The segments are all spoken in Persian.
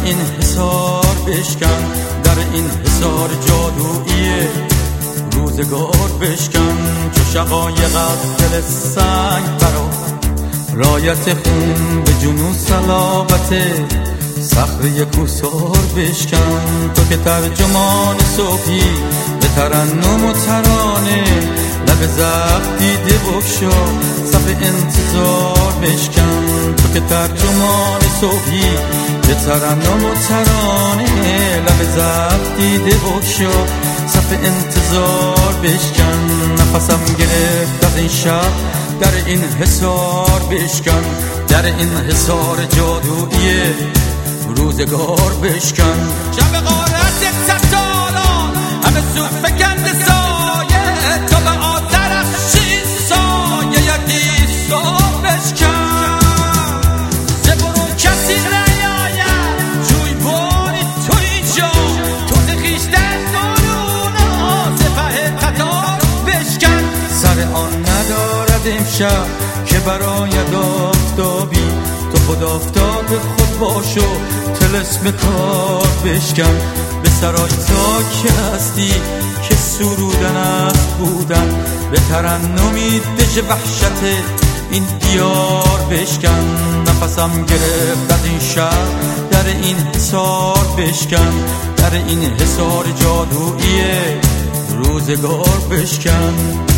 این حصار بشکن، در این حصار جادویی روزگار بشکن. چو شقایق از دل سنگ برآ، رایت خون به جنون صلابت صخره کوثر بشکن. تو که ترجمان صبحی به ترنم و ترانه، لب زخم دیده بگشا صف انتظار بشکن. تو که ترجمان صبحی به ترنم و ترانه، لب زخم دیده بگشا صف انتظار بشکن. نفسم گرفت از این شب، در این حصار بشکن، در این حصار جادویی روزگار بشکن. شب غارت ستاران همه سو فکنده سایه، تو به آترش سایه یکی سار بشکن. ز برون کسی نیاید جوی باری تو اینجا، تو ز خویشتن درون سپه قطار بشکن. سر آن ندارد امشب که براید آفتابی، تو خود آفتاب خود باش و طلسم کار بشکن. به سرای تا که هستی که سرودن است بودن، به ترنمی دژ وحشت این دیار بشکن. نفسم گرفت از این شب، در این حصار بشکن، در این حصار جادویی روزگار بشکن.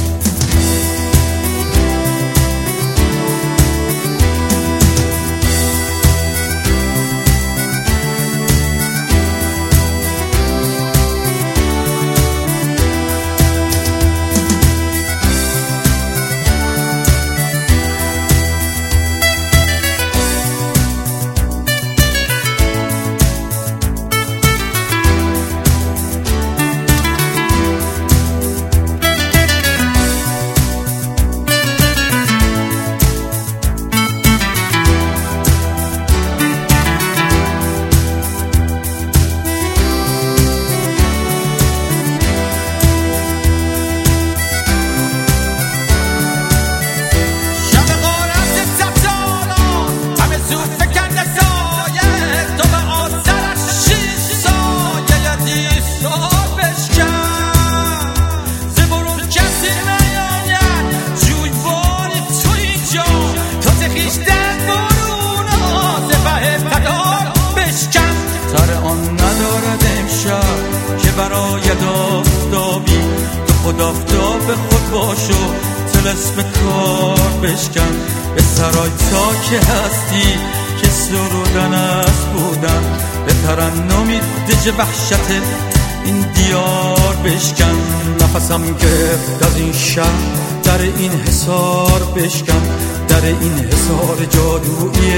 سر آن ندارد امشب که براید آفتابی، تو خود آفتاب خود باش و طلسم کار بشکن. به سرای تا که هستی که سرودن است بودن، به ترنمی دژ وحشت این دیار بشکن. نفسم گرفت از این شب، در این حصار بشکن، در این حصار جادویی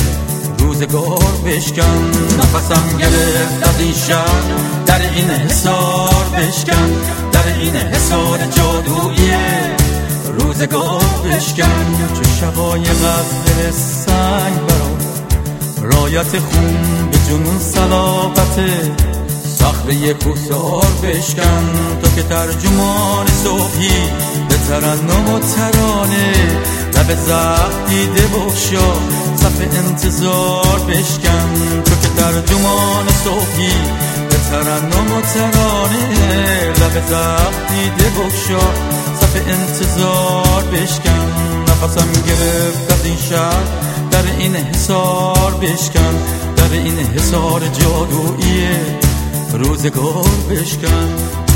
روزگار بشکن. نفسم گرفت از این شب، در این حصار بشکن، در این حصار جادویی روزگار بشکن. چو شقایق از دل سنگ برآ، رایت خون به جنون صلابت صخره کوثر بشکن. تو که ترجمان صبحی به ترنم و ترانه، لب زخم دیده بگشا صف انتظار بشکن. تو که ترجمان صبحی به ترنم و ترانه، لب زخم دیده بگشا صف انتظار بشکن. نفسم گرفت از این شب، در این حصار بشکن، در این حصار جادویی روزگار بشکن.